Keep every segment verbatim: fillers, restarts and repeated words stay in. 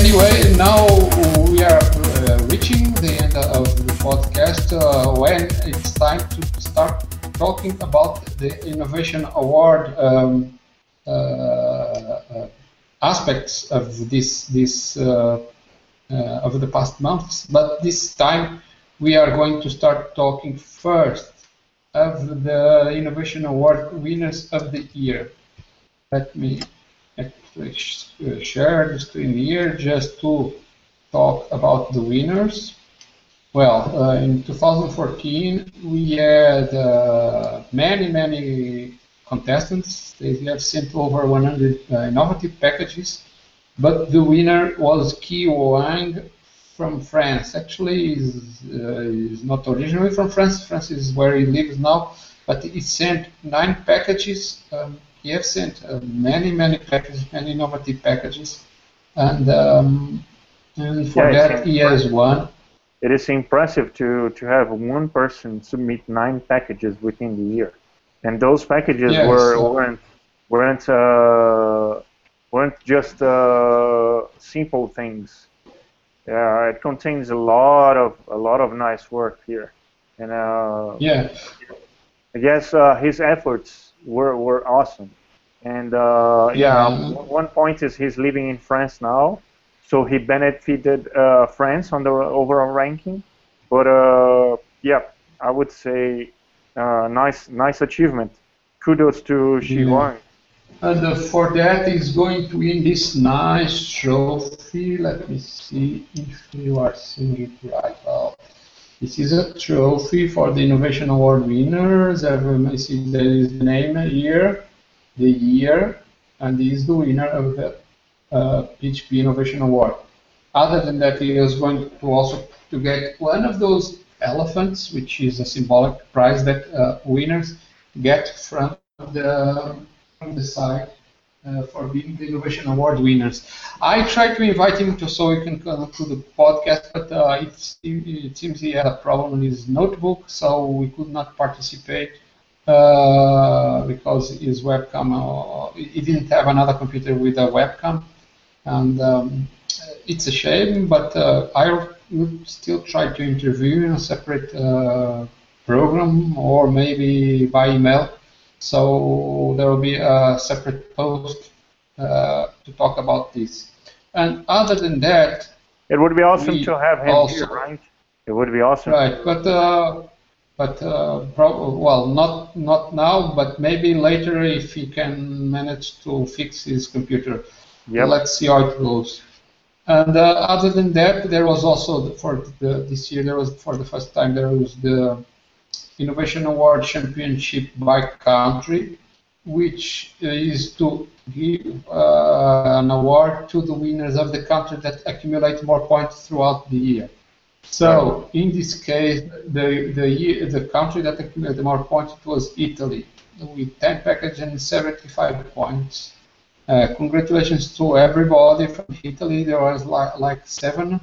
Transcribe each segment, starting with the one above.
anyway, now we are uh, reaching the end of the podcast uh, when it's time to start talking about the Innovation Award um, uh, uh, aspects of this this uh, uh, of the past months. But this time we are going to start talking first of the Innovation Award winners of the year. Let me actually share the screen here just to talk about the winners. Well, uh, in two thousand fourteen, we had uh, many, many contestants. They have sent over one hundred uh, innovative packages, but the winner was Qi Wang from France. Actually, he's, uh, he's not originally from France. France is where he lives now, but he sent nine packages. Um, he has sent uh, many, many packages, many innovative packages, and um, and for Yeah, that he has won. It is impressive to, to have one person submit nine packages within the year, and those packages Yes, were so- weren't weren't uh, weren't just uh, simple things. Yeah, it contains a lot of a lot of nice work here, and uh, Yeah, I guess uh, his efforts were were awesome. And uh, yeah, Yeah. one point is he's living in France now, so he benefited uh, France on the overall ranking. But uh, yeah, I would say uh, nice nice achievement. Kudos to Xi Yeah. Wang. and uh, for that he's going to win this nice trophy. Let me see if you are seeing it right. Well, this is a trophy for the Innovation Award winners. Everyone see there is the name here, the year, and he is the winner of the uh, P H P Innovation Award. Other than that, he is going to also to get one of those elephants, which is a symbolic prize that uh, winners get from the from the site uh, for being the Innovation Award winners. I tried to invite him to so he can come to the podcast, but uh, it, it seems he had a problem with his notebook, so we could not participate uh, because his webcam, uh, he didn't have another computer with a webcam, and um, it's a shame, but uh, I will still try to interview in a separate uh, program or maybe by email. So there will be a separate post uh, to talk about this. And other than that, It would be awesome We to have him also- here, right? It would be awesome. right? But uh, but uh, pro- well, not not now, but maybe later if he can manage to fix his computer. Yep. Let's see how it goes. And uh, other than that, there was also the, for the, this year there was for the first time there was the Innovation Award Championship by country, which is to give uh, an award to the winners of the country that accumulate more points throughout the year. So in this case, the the year, the country that accumulated more points was Italy, with ten packages and seventy-five points. Uh, congratulations to everybody from Italy. There was like, like seven,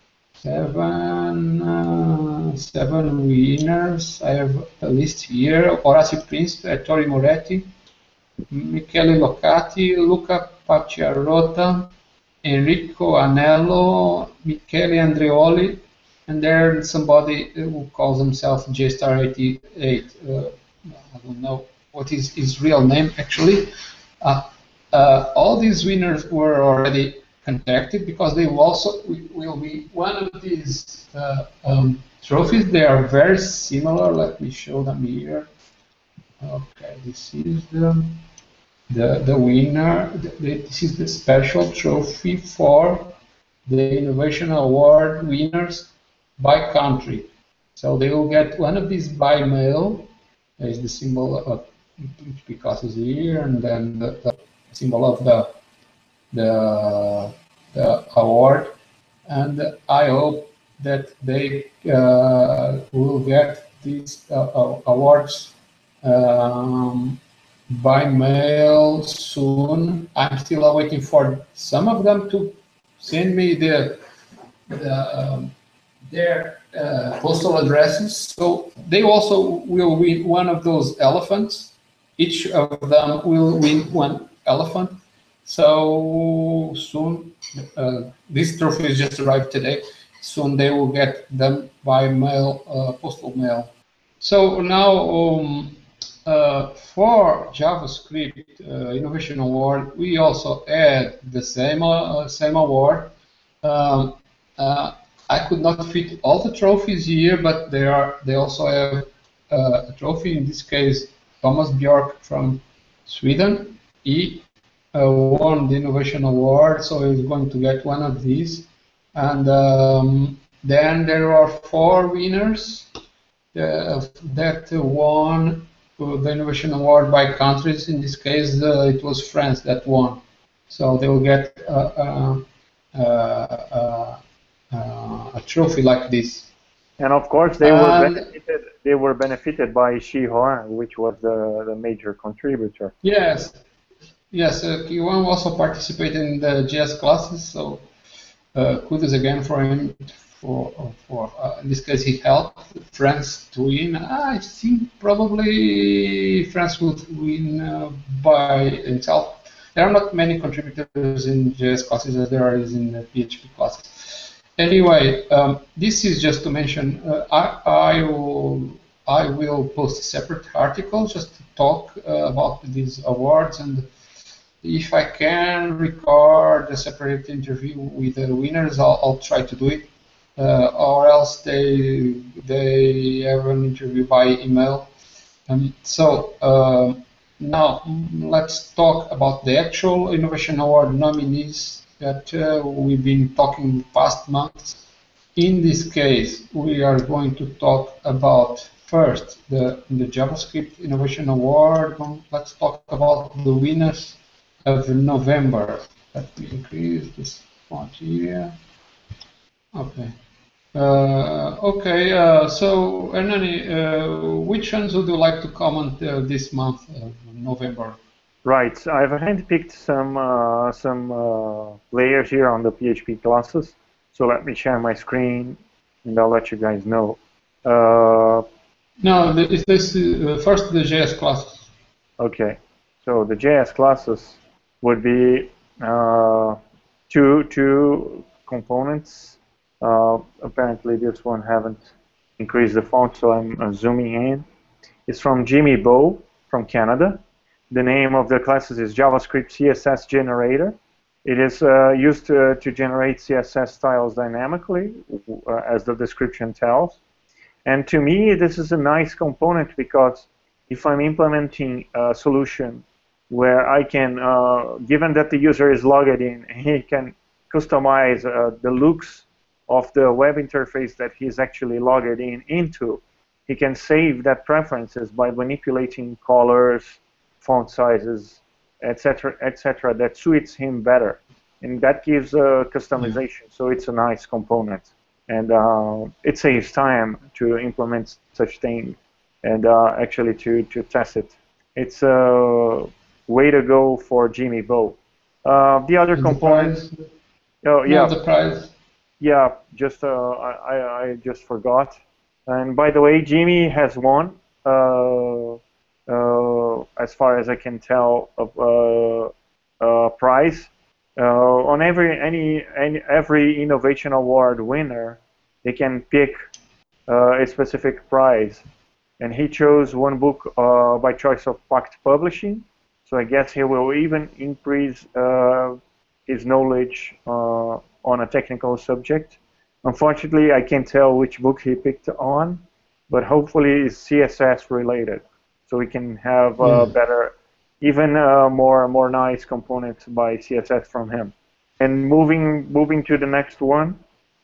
seven, uh, seven winners. I have a list here: Orazio Prince, Ettore Moretti, Michele Locati, Luca Pacciarota, Enrico Anello, Michele Andreoli, and there's somebody who calls himself J Star eighty-eight. Uh, I don't know what is his real name actually. Uh, Uh, all these winners were already contacted because they will also will be one of these uh, um, trophies. They are very similar. Let me show them here. Okay, this is the the, the winner. The, this is the special trophy for the Innovation Award winners by country. So they will get one of these by mail. There's the symbol of Picasso here, and then the, the symbol of the, the the award, and I hope that they uh, will get these uh, awards um, by mail soon. I'm still waiting for some of them to send me the, the um, their uh, postal addresses, so they also will win one of those elephants. Each of them will win one elephant. So soon, uh, this trophies just arrived today. Soon they will get them by mail, uh, postal mail. So now um, uh, for JavaScript uh, Innovation Award, we also add the same uh, same award. Um, uh, I could not fit all the trophies here, but they are they also have uh, a trophy. In this case, Thomas Björk from Sweden. He uh, won the Innovation Award, so he's going to get one of these. And um, then there are four winners uh, that won the Innovation Award by countries. In this case, uh, it was France that won. So they will get uh, uh, uh, uh, uh, a trophy like this. And of course, they were and benefited. They were benefited by Xihua, which was the, the major contributor. Yes, yes. Uh, Kiwan also participated in the J S classes, so uh, kudos again for him. For for uh, in this case, he helped France to win. I think probably France would win uh, by himself. There are not many contributors in J S classes as there is in the P H P classes. Anyway, um, this is just to mention. Uh, I I will I will post a separate article just to talk uh, about these awards, and if I can record a separate interview with the winners, I'll, I'll try to do it. Uh, or else they they have an interview by email. Um, so uh, now let's talk about the actual Innovation Award nominees that uh, we've been talking past months. In this case, we are going to talk about first the the JavaScript Innovation Award. Let's talk about the winners of November. Let me increase this font here. Okay. Uh, okay, uh, so Hernani, uh, which ones would you like to comment uh, this month, uh, November? Right, I've handpicked some uh, some uh, players here on the P H P classes. So let me share my screen, and I'll let you guys know. Uh, no, it's this uh, first the J S classes. Okay, so the J S classes would be uh, two two components. Uh, apparently this one haven't increased the font, so I'm uh, zooming in. It's from Jimmy Bow from Canada. The name of the classes is JavaScript C S S Generator. It is uh, used to, to generate C S S styles dynamically, uh, as the description tells. And to me, this is a nice component because if I'm implementing a solution where I can, uh, given that the user is logged in, he can customize uh, the looks of the web interface that he's actually logged in into. He can save that preferences by manipulating colors, font sizes, et cetera, et cetera, that suits him better, and that gives uh, customization. So it's a nice component, and uh, it saves time to implement such thing, and uh, actually to to test it. It's a way to go for Jimmy Bow. Uh, the other components. Oh yeah. No, the prize. Yeah, just uh, I, I just forgot. And by the way, Jimmy has won, uh, uh, as far as I can tell, a uh, uh, prize. Uh, on every any, any every innovation award winner, they can pick uh, a specific prize, and he chose one book uh, by choice of Pact Publishing. So I guess he will even increase uh, his knowledge Uh, on a technical subject. Unfortunately, I can't tell which book he picked on, but hopefully it's C S S related, so we can have uh, mm. better, even uh, more more nice components by C S S from him. And moving moving to the next one,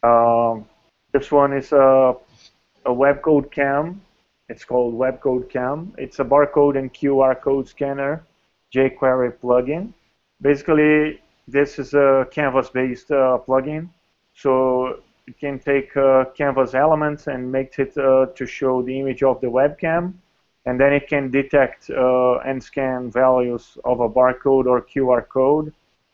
um, this one is a, a Webcode Cam. It's called Webcode Cam. It's a barcode and Q R code scanner jQuery plugin. Basically, this is a Canvas-based uh, plugin, so it can take uh, Canvas elements and make it uh, to show the image of the webcam, and then it can detect uh, and scan values of a barcode or Q R code.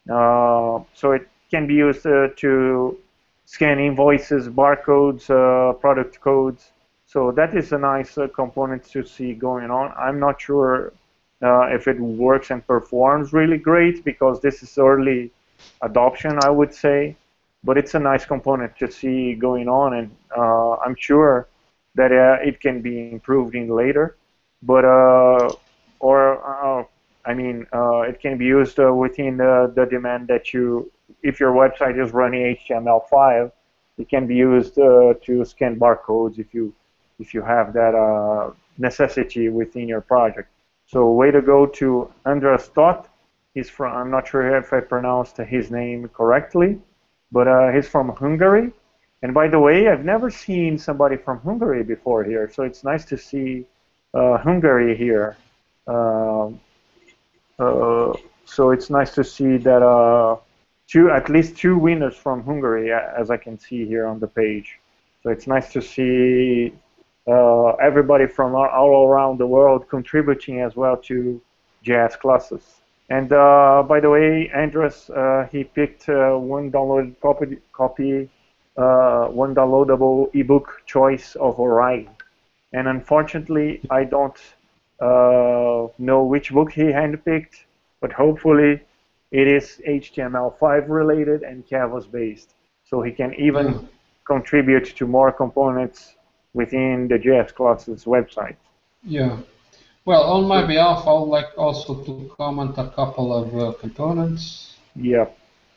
Uh, so it can be used uh, to scan invoices, barcodes, uh, product codes. So that is a nice uh, component to see going on. I'm not sure uh, if it works and performs really great, because this is early adoption, I would say. But it's a nice component to see going on, and uh, I'm sure that uh, it can be improved in later. But uh, or uh, I mean, uh, it can be used uh, within the, the demand that you, if your website is running H T M L five, it can be used uh, to scan barcodes if you if you have that uh, necessity within your project. So way to go to Andras Toth. He's from, I'm not sure if I pronounced his name correctly, but uh, he's from Hungary. And by the way, I've never seen somebody from Hungary before here, so it's nice to see uh, Hungary here. Uh, uh, so it's nice to see that uh, two, at least two winners from Hungary, as I can see here on the page. So it's nice to see uh, everybody from all, all around the world contributing as well to J S classes. And uh, by the way, Andras, uh, he picked uh, one downloaded copy, copy uh, one downloadable ebook choice of Orion. And unfortunately, I don't uh, know which book he handpicked, but hopefully it is H T M L five related and Canvas based. So he can even mm. contribute to more components within the J S classes website. Yeah. Well, on my behalf, I would like also to comment a couple of uh, components. Yeah.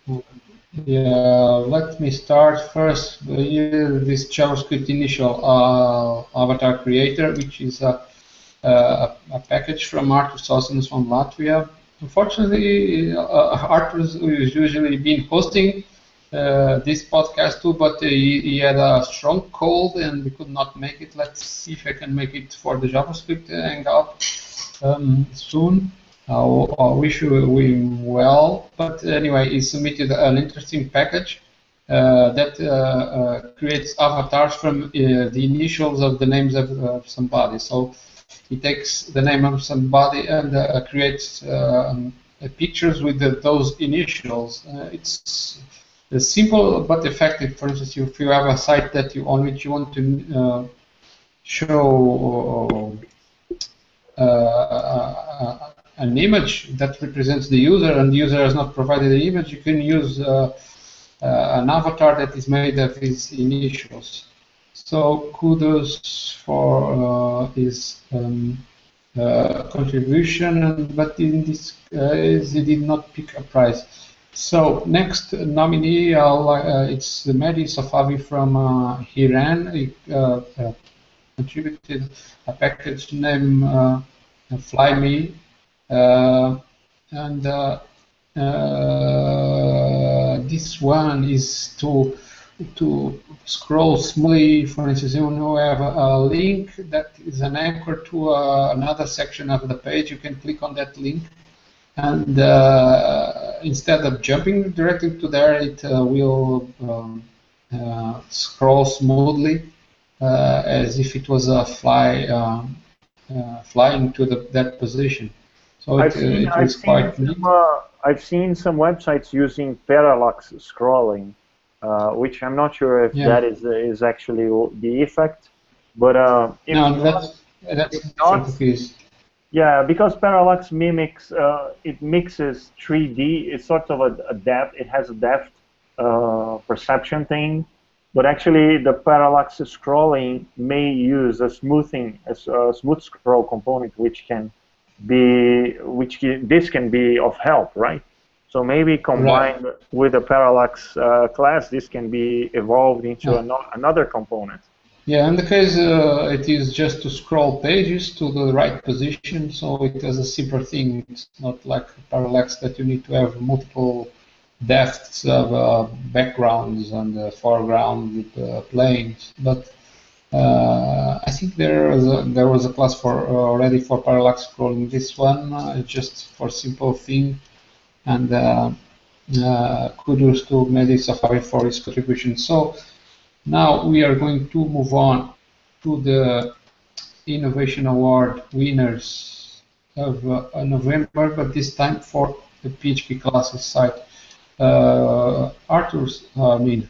Yeah, let me start first uh, this JavaScript initial uh, avatar creator, which is a, a, a package from Artur Sosins from Latvia. Unfortunately, uh, Artur is usually been hosting uh, this podcast too, but he, he had a strong cold and we could not make it. Let's see if I can make it for the JavaScript hangout um, soon. I wish him well, but anyway, he submitted an interesting package uh, that uh, uh, creates avatars from uh, the initials of the names of uh, somebody. So he takes the name of somebody and uh, creates uh, pictures with the, those initials. Uh, it's uh, simple but effective. For instance, if you have a site that you on which you want to uh, show uh, uh, an image that represents the user, and the user has not provided the image, you can use uh, uh, an avatar that is made of his initials. So kudos for uh, his um, uh, contribution, but in this case he did not pick a prize. So next nominee, I'll, uh, it's Mehdi Safavi from uh, Iran. He uh, uh, contributed a package named uh, FlyMe. Uh, and uh, uh, this one is to to scroll smoothly. For instance, you know, we have a, a link that is an anchor to uh, another section of the page. You can click on that link, and uh, instead of jumping directly to there, it uh, will um, uh, scroll smoothly uh, as if it was a fly um, uh, flying to the, that position. So I've it, seen, uh, it I've was seen quite some, neat. uh, I've seen some websites using parallax scrolling, uh, which I'm not sure if Yeah. that is is actually the effect, but uh, if No, not, that's that's if not, confused. yeah, because parallax mimics, uh, it mixes three D. It's sort of a, a depth. It has a depth uh, perception thing, but actually the parallax scrolling may use a smoothing, a, a smooth scroll component, which can be, which can, this can be of help, right? So maybe combined right. with a parallax uh, class, this can be evolved into yeah. an, another component. Yeah, in the case uh, it is just to scroll pages to the right position, so it has a simpler thing. It's not like parallax that you need to have multiple depths of uh, backgrounds and uh, foreground uh, planes. But uh, I think there was a, there was a class for uh, already for parallax scrolling. This one uh, just for simple thing, and uh, uh, kudos to Mehdi Safavi for his contribution. So. Now we are going to move on to the Innovation Award winners of uh, November, but this time for the P H P classes site. Uh, Artur, uh, I mean,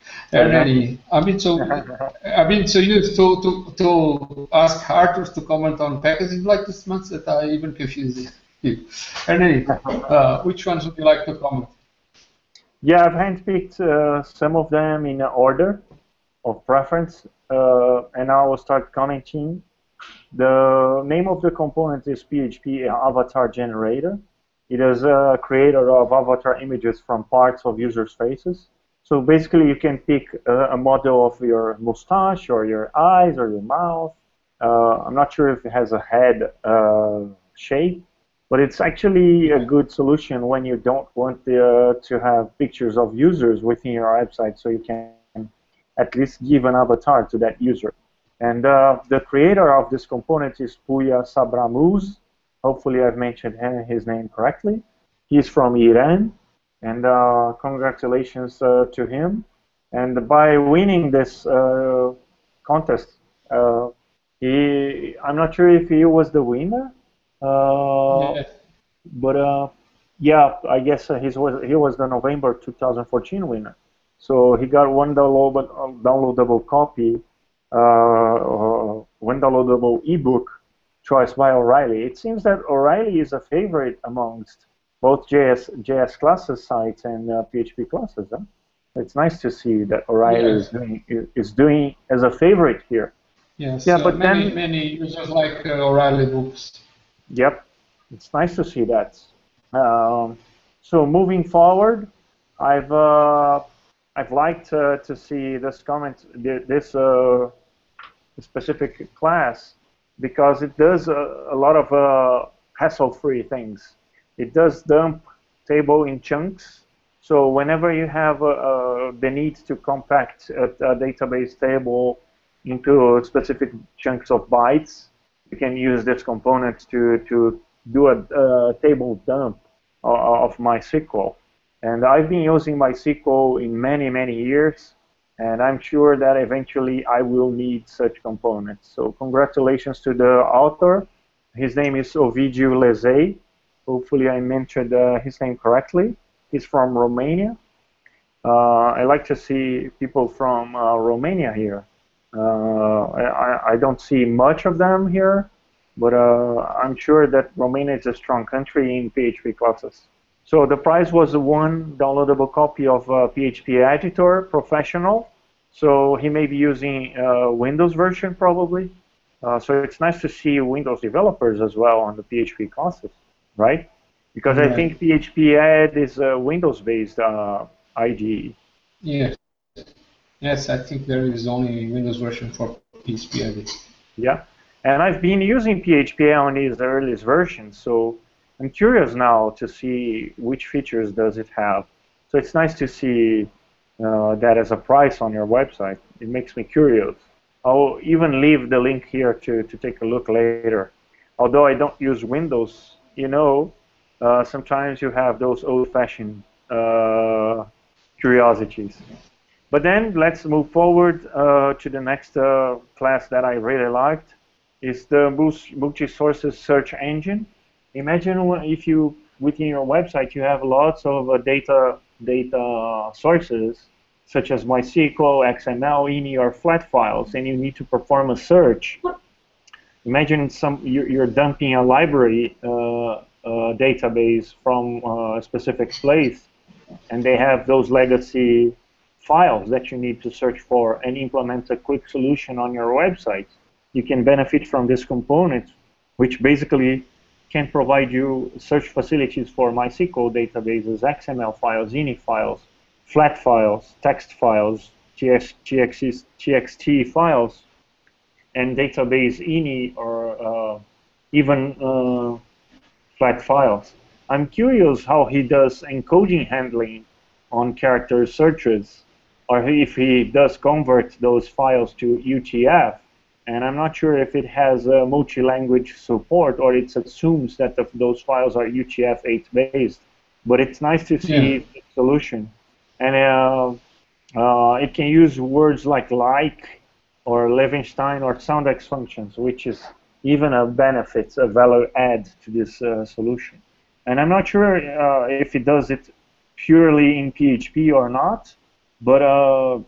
Hernani, I've been so I've been so used to, to to ask Arthur to comment on packaging like this month that I even confuse you. Hernani, uh, which ones would you like to comment? Yeah, I've handpicked uh, some of them in order of preference, uh, and I will start commenting. The name of the component is P H P Avatar Generator. It is a creator of avatar images from parts of users' faces. So basically, you can pick a, a model of your mustache or your eyes or your mouth. Uh, I'm not sure if it has a head uh, shape, but it's actually a good solution when you don't want the, uh, to have pictures of users within your website, so you can at least give an avatar to that user. And uh, the creator of this component is Puya Sabramuz. Hopefully I've mentioned his name correctly. He's from Iran, and uh, congratulations uh, to him. And by winning this uh, contest, uh, he, I'm not sure if he was the winner, uh, Yeah. but uh, yeah, I guess uh, he was he was the November two thousand fourteen winner. So he got one downloadable, downloadable copy, uh, one downloadable ebook choice by O'Reilly. It seems that O'Reilly is a favorite amongst both J S, J S classes sites and uh, P H P classes. Huh? It's nice to see that O'Reilly Yeah. is doing is doing as a favorite here. Yes, Yeah, uh, but many then many users like uh, O'Reilly books. Yep, it's nice to see that. Um, so moving forward, I've uh, I've liked uh, to see this comment, this uh, specific class, because it does a, a lot of uh, hassle-free things. It does dump table in chunks. So whenever you have uh, uh, the need to compact a, a database table into specific chunks of bytes, you can use this component to, to do a, a table dump of MySQL. And I've been using MySQL in many, many years, and I'm sure that eventually I will need such components. So congratulations to the author. His name is Ovidiu Lezei. Hopefully I mentioned uh, his name correctly. He's from Romania. Uh, I like to see people from uh, Romania here. Uh, I, I don't see much of them here, but uh, I'm sure that Romania is a strong country in P H P classes. So the prize was one downloadable copy of uh, P H P Editor Professional. So he may be using uh, Windows version probably. Uh, so it's nice to see Windows developers as well on the P H P classes, right? Because Right. I think P H P Ed is a Windows-based uh, I D E. Yes. Yes, I think there is only Windows version for P H P Edit. Yeah, and I've been using P H P on these earliest versions, so I'm curious now to see which features does it have. So it's nice to see uh, that as a price on your website. It makes me curious. I'll even leave the link here to, to take a look later. Although I don't use Windows, you know, uh, sometimes you have those old-fashioned uh, curiosities. But then let's move forward uh, to the next uh, class that I really liked. Is the multi-sources search engine. Imagine if you, within your website, you have lots of uh, data data sources, such as MySQL, X M L, I N I, or flat files, and you need to perform a search. Imagine some you're, you're dumping a library uh, uh, database from uh, a specific place, and they have those legacy files that you need to search for and implement a quick solution on your website. You can benefit from this component, which basically can provide you search facilities for MySQL databases, X M L files, I N I files, flat files, text files, T X T files, and database I N I or uh, even uh, flat files. I'm curious how he does encoding handling on character searches, or if he does convert those files to U T F. And I'm not sure if it has uh, multi-language support or it assumes that the, those files are U T F eight based. But it's nice to see Yeah. the solution. And uh, uh, it can use words like like or Levenstein or SoundX functions, which is even a benefit, a value add to this uh, solution. And I'm not sure uh, if it does it purely in P H P or not, but uh,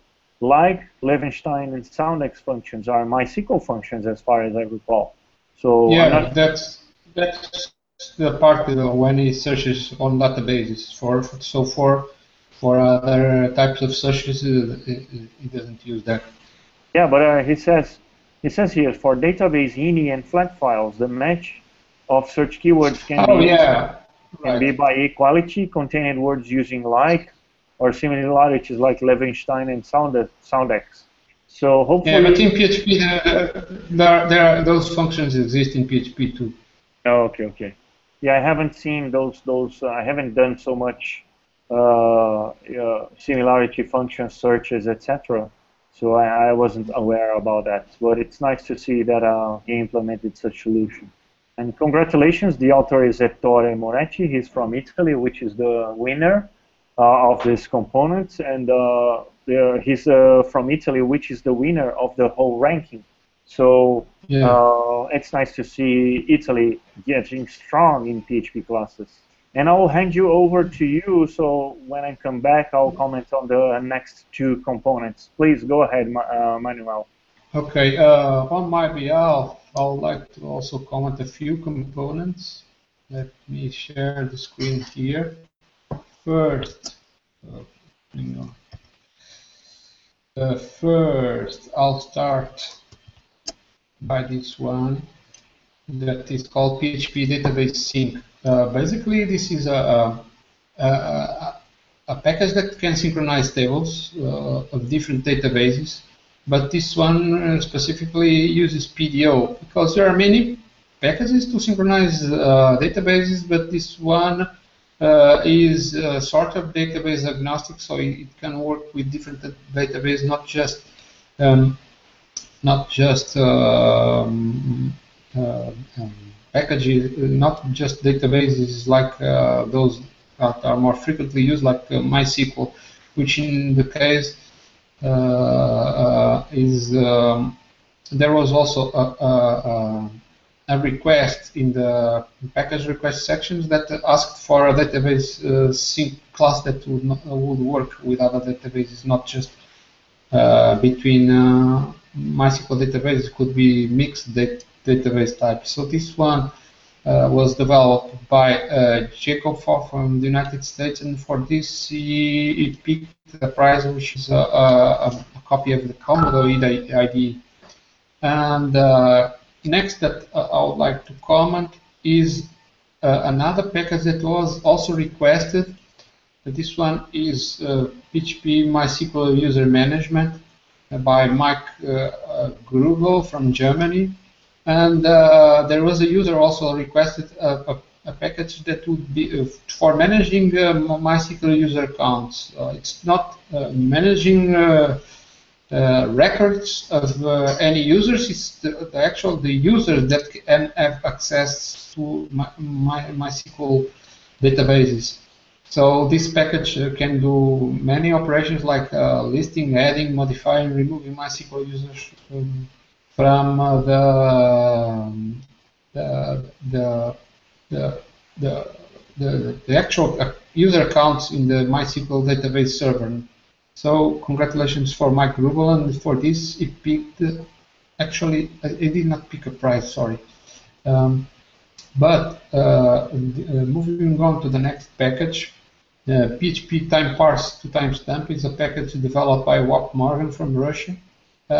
like Levenshtein and Soundex functions are MySQL functions, as far as I recall. So yeah, I'm not, that's that's the part you know, when he searches on databases. For so for for other types of searches, uh, it, it doesn't use that. yeah, but uh, he says he says here for database I N I and flat files, the match of search keywords can Oh be yeah, can be right. by equality, containing words using like or similarities like Levenshtein and Sound Soundex. So Yeah, hopefully, but in P H P, there, there, there are, those functions exist in P H P too. oh, okay, okay. Yeah, I haven't seen those. Those uh, I haven't done so much uh, uh, similarity function searches, et cetera. So I, I wasn't aware about that. But it's nice to see that uh, he implemented such solution. And congratulations, the author is Ettore Moretti. He's from Italy, which is the winner uh, of this component, and uh, the, he's uh, from Italy, which is the winner of the whole ranking. So Yeah. uh, it's nice to see Italy getting strong in P H P classes. And I'll hand you over to you, so when I come back, I'll comment on the next two components. Please go ahead, uh, Manuel. Okay, uh, on my behalf, I would like to also comment a few components. Let me share the screen here. First, uh, hang on. Uh, first, I'll start by this one that is called P H P Database Sync. Uh, basically, this is a, a, a, a package that can synchronize tables uh, of different databases, but this one specifically uses P D O because there are many packages to synchronize uh, databases, but this one uh, is uh, sort of database agnostic, so it can work with different databases, not just um, not just um, uh, um, packages, not just databases like uh, those that are more frequently used, like uh, MySQL, which in the case uh, uh, is um, there was also a, a, a request in the package request sections that asked for a database uh, sync class that would not, would work with other databases, not just uh, between uh, MySQL databases. It could be mixed dat database types. So this one uh, was developed by uh, Jacob Faw from the United States, and for this he, he picked a prize which is a, a, a copy of the Commodore I D E. And uh, next that uh, I would like to comment is uh, another package that was also requested. This one is uh, P H P MySQL User Management uh, by Mike uh, uh, Grubel from Germany. And uh, there was a user also requested a, a, a package that would be uh, for managing uh, MySQL user accounts. Uh, it's not uh, managing uh, uh, records of uh, any users. It's the, the actual the users that can have access to my, my, MySQL databases. So this package uh, can do many operations like uh, listing, adding, modifying, removing MySQL users um, from uh, the, um, the, the, the, the, the, the actual user accounts in the MySQL database server. So congratulations for Mike Grubel, and for this it picked, uh, actually it did not pick a prize, sorry. Um, but uh, uh, moving on to the next package, uh, P H P time parse to timestamp is a package developed by Wop Morgan from Russia. Uh,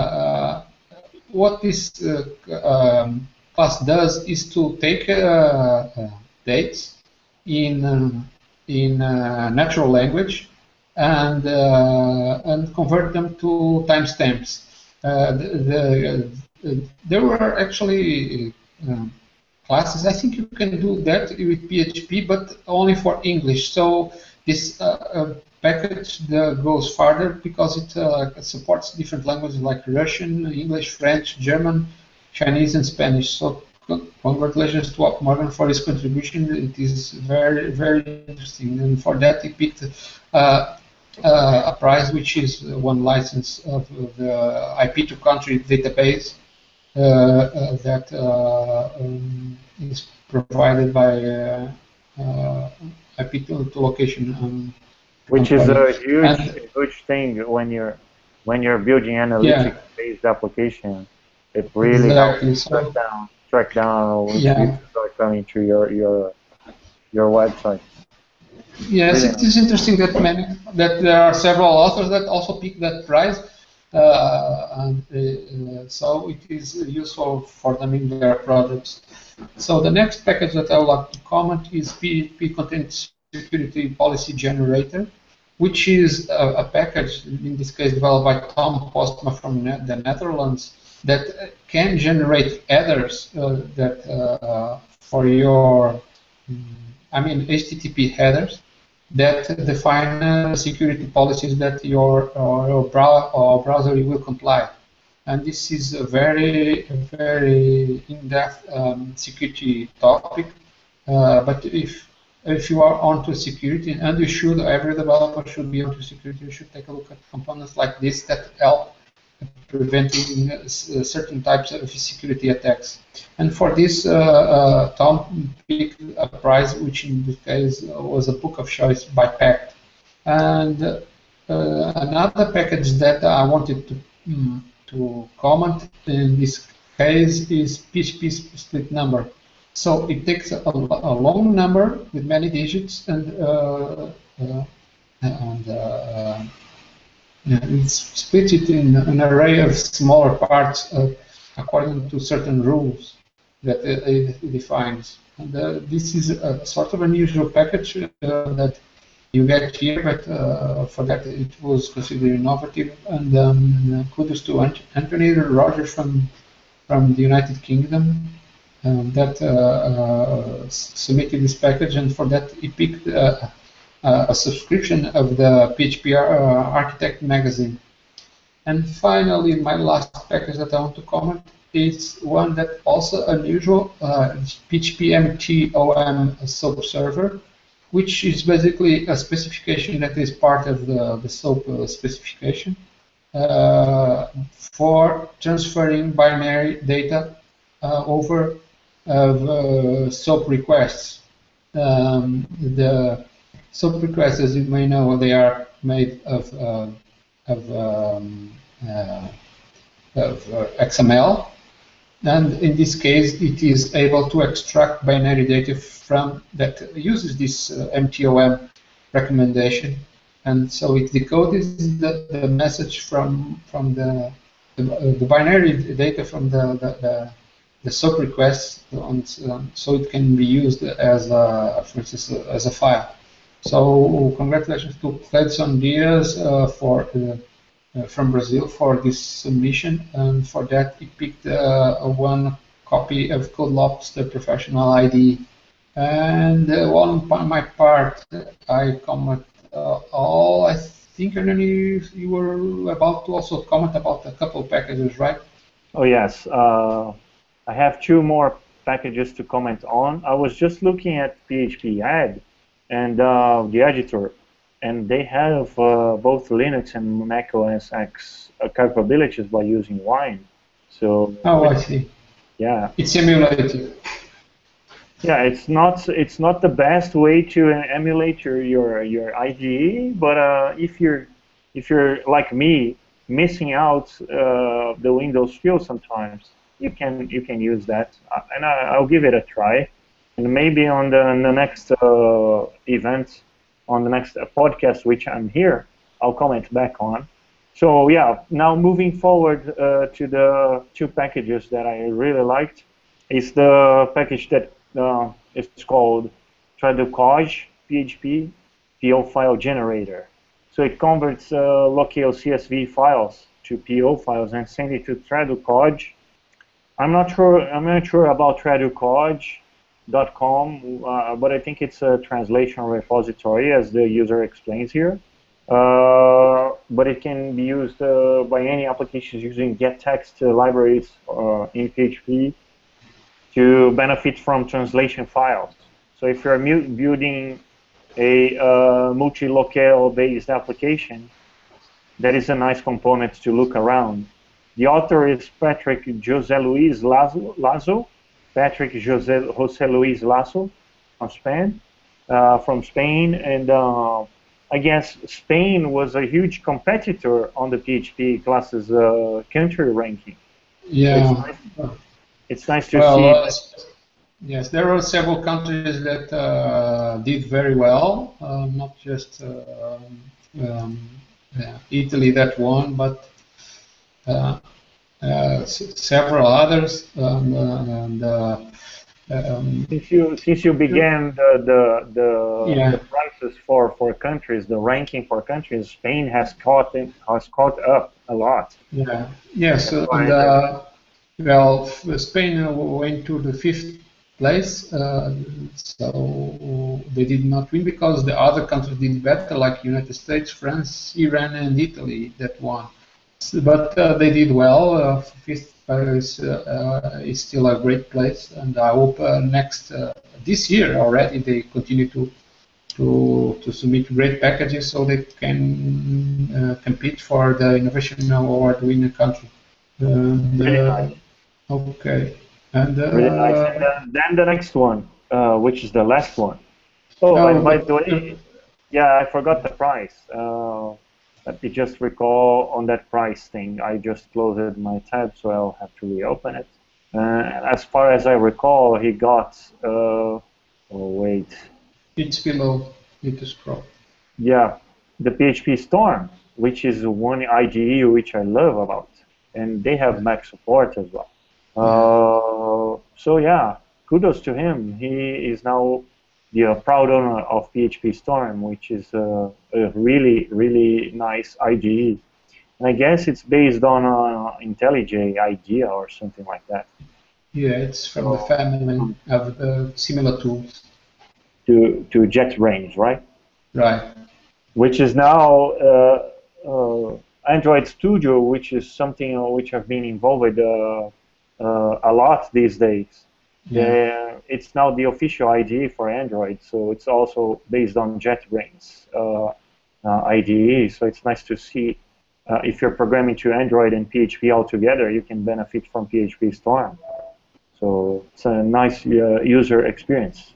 uh, what this uh, um, class does is to take uh, uh, dates in um, in uh, natural language and uh, and convert them to timestamps. Uh, the, the, there were actually uh, classes. I think you can do that with P H P, but only for English. So this uh, uh, package uh, goes farther because it uh, supports different languages like Russian, English, French, German, Chinese, and Spanish. So congratulations to Wop Morgan for his contribution. It is very, very interesting. And for that, he picked uh, uh, a prize, which is one license of the I P to country database. Uh, uh, that uh, um, is provided by uh, uh, I P to, to location. Um, Which company. is a huge, and, huge thing when you're when you're building analytics-based application, it really Exactly. helps track So, down, track down which yeah. users are coming to your your your website. Yes, Really it is interesting that many that there are several authors that also pick that price, uh, and uh, so it is useful for them in their products. So the next package that I would like to comment is P H P Content Security Policy Generator, which is a, a package, in this case developed by Tom Postma from ne the Netherlands, that can generate headers uh, that uh, for your, I mean, H T T P headers that define uh, security policies that your, or your brow or browser will comply. And this is a very, very in-depth um, security topic. Uh, but if if you are onto security, and you should, every developer should be onto security, you should take a look at components like this that help preventing uh, certain types of security attacks. And for this, uh, uh, Tom picked a prize, which in this case was a book of choice by Pact. And uh, another package that I wanted to um, to comment in this case is P H P split number. So it takes a, a long number with many digits and uh, uh, and uh, it's split it in an array of smaller parts uh, according to certain rules that it, it defines. And uh, this is a sort of unusual package uh, that you get here, but uh, for that it was considered innovative. And um, kudos to Anthony Roger from from the United Kingdom um, that uh, uh, submitted this package, and for that he picked uh, a subscription of the P H P uh, Architect magazine. And finally, my last package that I want to comment is one that also unusual, uh, P H P M T O M SOAP server, which is basically a specification that is part of the, the SOAP uh, specification uh, for transferring binary data uh, over of uh, SOAP requests. Um, the SOAP requests, as you may know, they are made of, uh, of, um, uh, of uh, X M L, and in this case, it is able to extract binary data from that uses this uh, M T O M recommendation, and so it decodes the, the message from from the the, uh, the binary data from the the, the, the SOAP requests, on, um, so it can be used as a, for instance, as a file. So congratulations to Cledson Diaz uh, for uh, uh, from Brazil for this submission, and for that he picked uh, one copy of CodeLops, the professional I D E. And uh, on my part, I comment uh, all. I think, Hernani, you, you were about to also comment about a couple of packages, right? Oh yes, uh, I have two more packages to comment on. I was just looking at P H P Add and uh, the editor, and they have uh, both Linux and Mac O S X uh, capabilities by using Wine. So oh, I see. Yeah, it's emulated. Yeah, it's not it's not the best way to emulate your your, your I D E, but uh, if you're if you're like me, missing out uh, the Windows field sometimes, you can you can use that, uh, and I, I'll give it a try. And maybe on the, on the next uh, event, on the next uh, podcast, which I'm here, I'll comment back on. So yeah, now moving forward uh, to the two packages that I really liked, is the package that uh, is called Traducage P H P P O file generator. So it converts uh, local C S V files to P O files and send it to Traducage. I'm not sure. I'm not sure about Traducage dot com, uh, but I think it's a translation repository, as the user explains here. Uh, but it can be used uh, by any applications using gettext uh, libraries uh, in P H P to benefit from translation files. So if you're building a uh, multi-locale based application, that is a nice component to look around. The author is Patrick José Luis Lazo. Lazo. Patrick José, José Luis Lazo from Spain, uh, from Spain, and uh, I guess Spain was a huge competitor on the P H P classes uh, country ranking. Yeah. So it's, nice, it's nice to well, see. Uh, yes, there are several countries that uh, did very well, uh, not just uh, um, yeah, Italy that won, but uh, uh, several others. Um, uh, and uh, um, since you since you began the the the, yeah. the prices for, for countries, the ranking for countries, Spain has caught in, has caught up a lot. Yeah. Yes. And, uh, well, Spain went to the fifth place, uh, so they did not win because the other countries did better, like United States, France, Iran, and Italy that won. But uh, they did well. Uh, fifth place uh, is still a great place, and I hope uh, next uh, this year already they continue to to to submit great packages so they can uh, compete for the innovation award winning country. And, really uh, nice. Okay. And uh, really nice. And uh, then the next one, uh, which is the last one. Oh, oh, and by but, the way, yeah, I forgot the price. Uh, let me just recall on that price thing. I just closed my tab, so I'll have to reopen it. Uh, as far as I recall, he got. Uh, oh wait. It's below. Need to scroll. Yeah, the P H P Storm, which is one I D E which I love about, and they have Mac support as well. Uh, so yeah, kudos to him. He is now the uh, proud owner of P H P Storm, which is uh, a really, really nice I D E. And I guess it's based on uh, IntelliJ IDEA or something like that. Yeah, it's from so, the family of uh, similar tools. To, to JetBrains, right? Right. Which is now uh, uh, Android Studio, which is something which I've been involved with uh, uh, a lot these days. Yeah. The, it's now the official I D E for Android, so it's also based on JetBrains uh, uh, I D E. So it's nice to see uh, if you're programming to Android and P H P all together, you can benefit from P H P Storm. So it's a nice uh, user experience.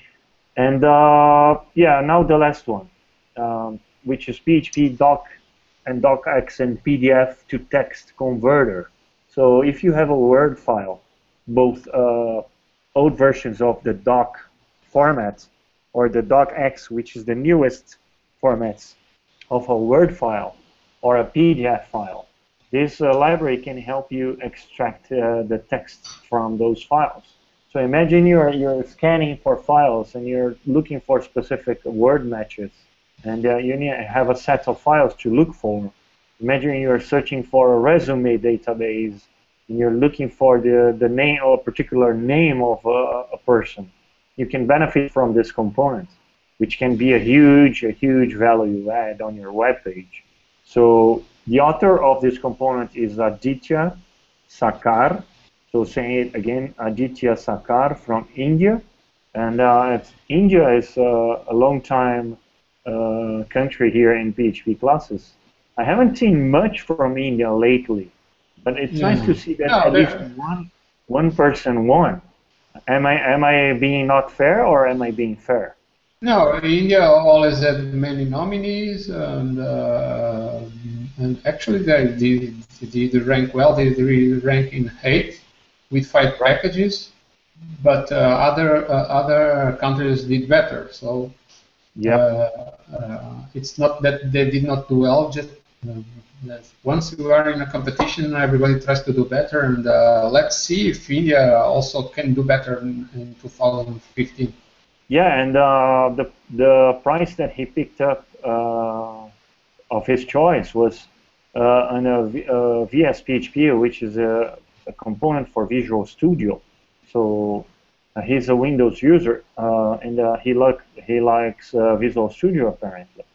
And uh, yeah, now the last one, um, which is P H P Doc and DocX and P D F to text converter. So if you have a Word file, both uh, old versions of the doc format or the docx, which is the newest formats of a Word file or a P D F file, this uh, library can help you extract uh, the text from those files. So imagine you're, you're scanning for files and you're looking for specific word matches, and uh, you need, have a set of files to look for. Imagine you're searching for a resume database and you're looking for the, the name or particular name of a, a person. You can benefit from this component, which can be a huge, a huge value add on your web page. So the author of this component is Aditya Sakar. So saying it again, Aditya Sakar from India. And uh, India is uh, a long time uh, country here in P H P classes. I haven't seen much from India lately, but it's yeah. nice to see that no, at least one, one person won. Am I, am I being not fair or am I being fair? No, India always had many nominees, and uh, and actually they did, they did rank well. They did rank in eighth with five packages, but uh, other uh, other countries did better. So yeah, uh, uh, it's not that they did not do well. Just uh, once you are in a competition, everybody tries to do better, and uh, let's see if India also can do better in, in two thousand fifteen. Yeah, and uh, the the price that he picked up uh, of his choice was uh, on a, a V S P H P, which is a, a component for Visual Studio. So uh, he's a Windows user, uh, and uh, he like he likes uh, Visual Studio apparently.